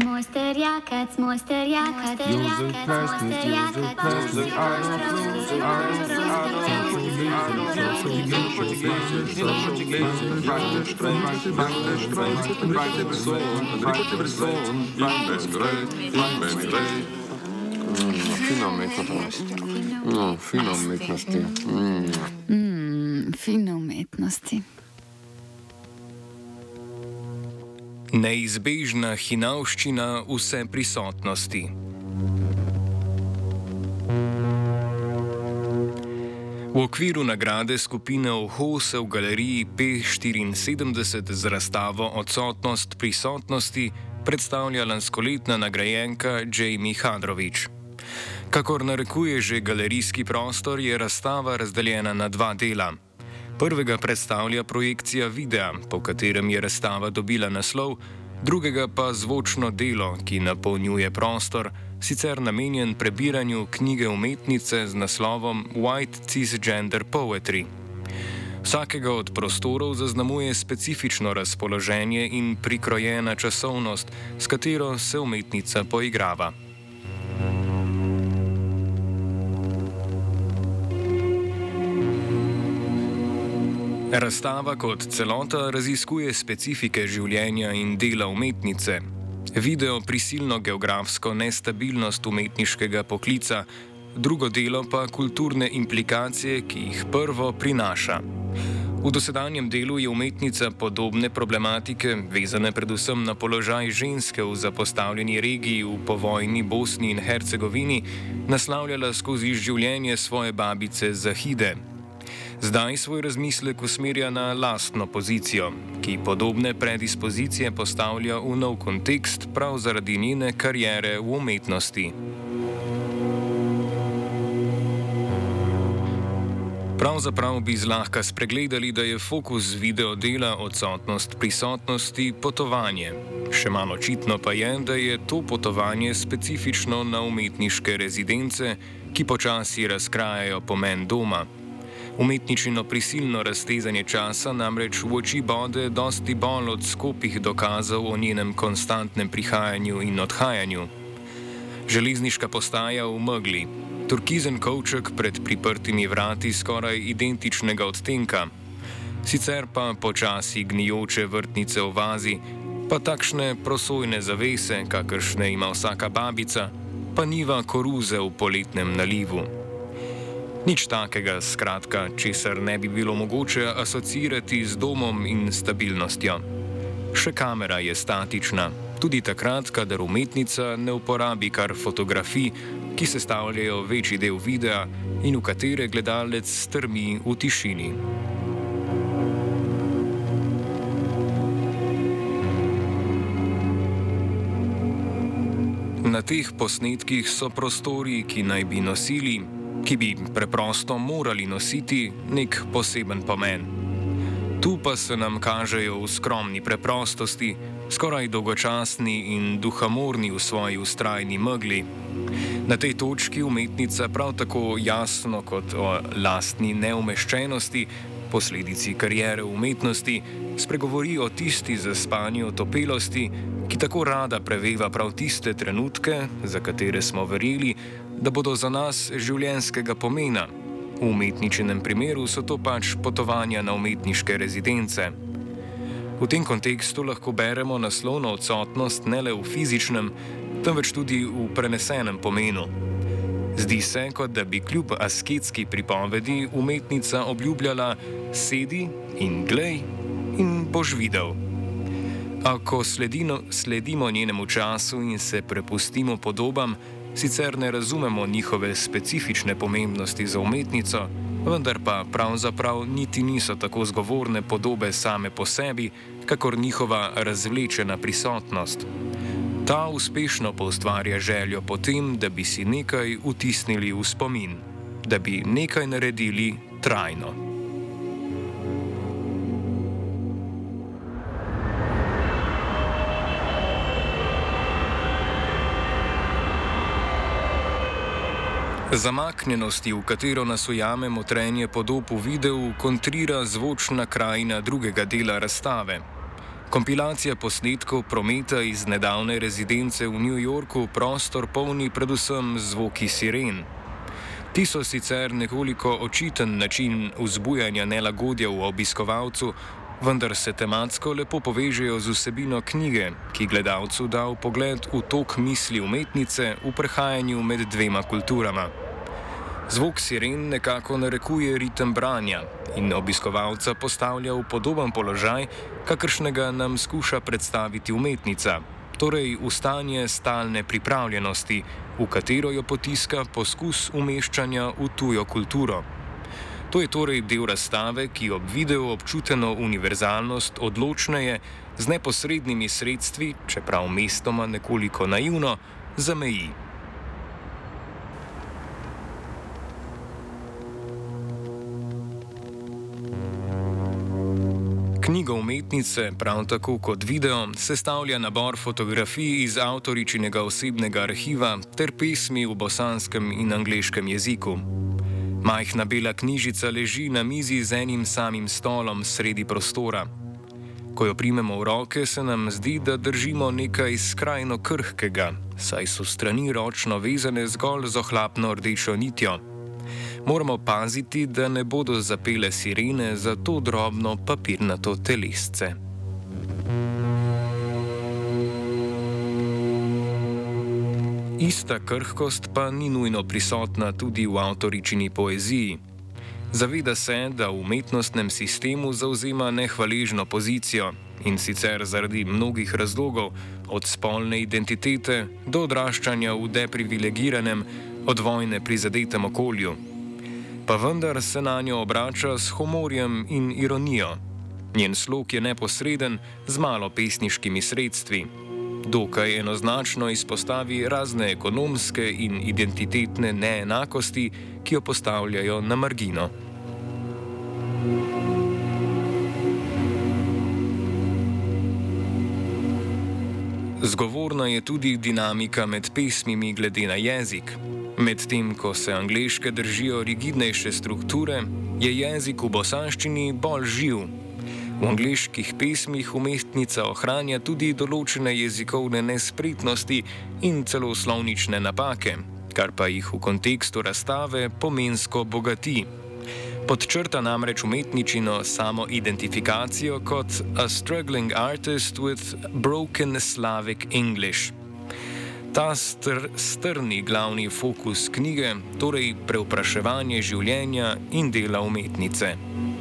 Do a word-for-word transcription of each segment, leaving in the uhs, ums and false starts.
Monster Jakac, Monster Jakac, Josef Plastic, Josef Plastic, Fino umetnost. No, fino umetnosti. Mm, fino umetnosti. Neizbežna hinavščina vse prisotnosti. V okviru nagrade skupine Oho se v galeriji P štiriinsedemdeset z razstavo Odsotnost prisotnosti predstavlja lanskoletna nagrajenka Jamie Hadrović. Kakor narekuje že galerijski prostor, je razstava razdeljena na dva dela. Prvega predstavlja projekcija videa, po katerem je razstava dobila naslov, drugega pa zvočno delo, ki napolnjuje prostor, sicer namenjen prebiranju knjige umetnice z naslovom White Cisgender Poetry. Vsakega od prostorov zaznamuje specifično razpoloženje in prikrojena časovnost, s katero se umetnica poigrava. Razstava kot celota raziskuje specifike življenja in dela umetnice. Video prisilno geografsko nestabilnost umetniškega poklica, drugo delo pa kulturne implikacije, ki jih prvo prinaša. V dosedanjem delu je umetnica podobne problematike, vezane predvsem na položaj ženske v zapostavljeni regiji v povojni Bosni in Hercegovini, naslavljala skozi življenje svoje babice Zahide. Zdaj svoj razmislek usmerja na lastno pozicijo, ki podobne predispozicije postavlja v nov kontekst prav zaradi njene kariere v umetnosti. Pravzaprav bi zlahka spregledali, da je fokus videodela Odsotnost prisotnosti potovanje. Še malo očitno pa je, da je to potovanje specifično na umetniške rezidence, ki počasi razkrajajo pomen doma. Umetničino prisilno raztezanje časa namreč v oči bode dosti bolj od skopih dokazov o njenem konstantnem prihajanju in odhajanju. Železniška postaja v megli, turkizen kovček pred priprtimi vrati skoraj identičnega odtenka, sicer pa počasi gnijoče vrtnice v vazi, pa takšne prosojne zavese, kakršne ima vsaka babica, pa niva koruze v poletnem nalivu. Nič takega, skratka, česar ne bi bilo mogoče asociirati z domom in stabilnostjo. Še kamera je statična, tudi takrat, kadar umetnica ne uporabi kar fotografij, ki sestavljajo večji del videa in v katere gledalec strmi v tišini. Na teh posnetkih so prostori, ki naj bi nosili, ki bi preprosto morali nositi nek poseben pomen. Tu pa se nam kažejo v skromni preprostosti, skoraj dolgočasni in duhamorni v svoji vztrajni megli. Na tej točki umetnica prav tako jasno kot o lastni neumeščenosti, posledici kariere v umetnosti, spregovori o tisti zaspani otopelosti, ki tako rada preveva prav tiste trenutke, za katere smo verjeli, da bodo za nas življenjskega pomena. V umetničinem primeru so to pač potovanja na umetniške rezidence. V tem kontekstu lahko beremo naslovno odsotnost ne le v fizičnem, temveč tudi v prenesenem pomenu. Zdi se, kot da bi kljub asketski pripovedi umetnica obljubljala: sedi in glej in boš videl. A ko sledino, sledimo njenemu času in se prepustimo podobam, sicer ne razumemo njihove specifične pomembnosti za umetnico, vendar pa pravzaprav niti niso tako zgovorne podobe same po sebi, kakor njihova razvlečena prisotnost. Ta uspešno poustvarja željo po tem, da bi si nekaj vtisnili v spomin, da bi nekaj naredili trajno. Zamaknjenosti, v katero nas ujame motrenje podob v videu, kontrira zvočna krajina drugega dela razstave. Kompilacija posnetkov prometa iz nedavne rezidence v New Yorku prostor polni predvsem zvoki siren. Ti so sicer nekoliko očiten način vzbujanja nelagodja v obiskovalcu, vendar se tematsko lepo povežejo z vsebino knjige, ki gledalcu da vpogled v tok misli umetnice v prehajanju med dvema kulturama. Zvok siren nekako narekuje ritem branja in obiskovalca postavlja v podoben položaj, kakršnega nam skuša predstaviti umetnica, torej v stanje stalne pripravljenosti, v katero jo potiska poskus umeščanja v tujo kulturo. To je torej del razstave, ki ob videu občuteno univerzalnost odločneje z neposrednimi sredstvi, čeprav mestoma nekoliko naivno, zameji. Knjiga umetnice, prav tako kot video, sestavlja nabor fotografij iz avtoričinega osebnega arhiva ter pesmi v bosanskem in angleškem jeziku. Majhna bela knjižica leži na mizi z enim samim stolom sredi prostora. Ko jo primemo v roke, se nam zdi, da držimo nekaj skrajno krhkega, saj so strani ročno vezane zgolj z ohlapno rdečo nitjo. Moramo paziti, da ne bodo zapele sirene za to drobno papirnato telesce. Ista krhkost pa ni nujno prisotna tudi v avtoričini poeziji. Zaveda se, da v umetnostnem sistemu zauzema nehvaležno pozicijo, in sicer zaradi mnogih razlogov, od spolne identitete do odraščanja v deprivilegiranem, od vojne prizadetem okolju. Pa vendar se na njo obrača s humorjem in ironijo. Njen slog je neposreden, z malo pesniškimi sredstvi. Dokaj enoznačno izpostavi razne ekonomske in identitetne neenakosti, ki jo postavljajo na margino. Zgovorna je tudi dinamika med pesmimi glede na jezik. Medtem ko se angleške držijo rigidnejše strukture, je jezik v bosanščini bolj živ. V angleških pesmih umetnica ohranja tudi določene jezikovne nespretnosti in celo slovnične napake, kar pa jih v kontekstu razstave pomensko bogati. Podčrta namreč umetničino samo identifikacijo kot a struggling artist with broken Slavic English. Ta str, strni glavni fokus knjige, torej prevpraševanje življenja in dela umetnice.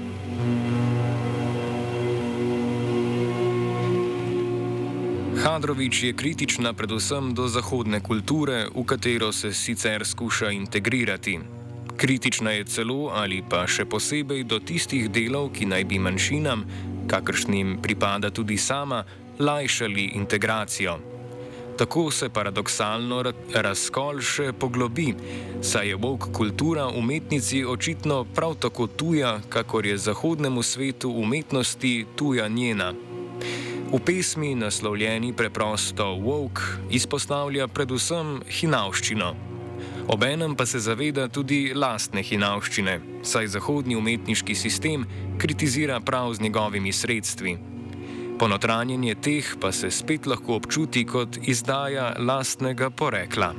Hadrović je kritična predvsem do zahodne kulture, v katero se sicer skuša integrirati. Kritična je celo ali pa še posebej do tistih delov, ki naj bi manjšinam, kakršnim pripada tudi sama, lajšali integracijo. Tako se paradoksalno razkol še poglobi, saj je woke kultura umetnici očitno prav tako tuja, kakor je zahodnemu svetu umetnosti tuja njena. V pesmi, naslovljeni preprosto woke, izpostavlja predvsem hinavščino. Obenem pa se zaveda tudi lastne hinavščine, saj zahodni umetniški sistem kritizira prav z njegovimi sredstvi. Ponotranjenje teh pa se spet lahko občuti kot izdaja lastnega porekla.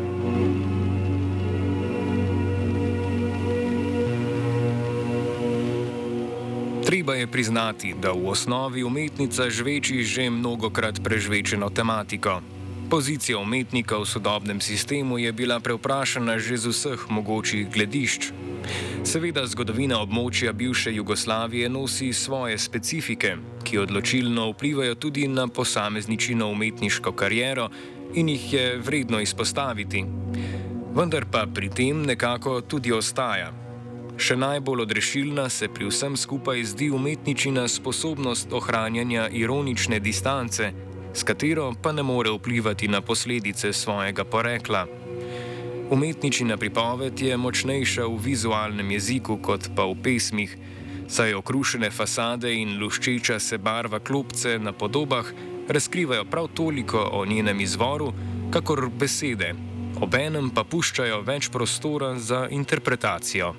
Treba je priznati, da v osnovi umetnica žveči že mnogokrat prežvečeno tematiko. Pozicija umetnika v sodobnem sistemu je bila prevprašana že z vseh mogočih gledišč. Seveda zgodovina območja bivše Jugoslavije nosi svoje specifike, ki odločilno vplivajo tudi na posamezničino umetniško kariero in jih je vredno izpostaviti. Vendar pa pri tem nekako tudi ostaja. Še najbolj odrešilna se pri vsem skupaj zdi umetničina sposobnost ohranjanja ironične distance, s katero pa ne more vplivati na posledice svojega porekla. Umetničina pripoved je močnejša v vizualnem jeziku kot pa v pesmih, saj okrušene fasade in luščeča se barva klopce na podobah razkrivajo prav toliko o njenem izvoru, kakor besede, obenem pa puščajo več prostora za interpretacijo.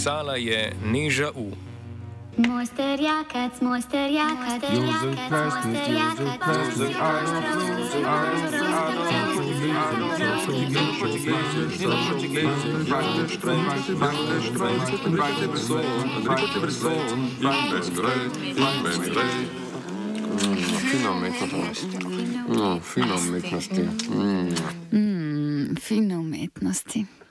napisala je Neža U. Mojster Jakac, mojster Jakac, Jozef Plesnik, Jozef Plesnik, Fino umetnost. No, fino umetnosti. Mm, fino umetnosti.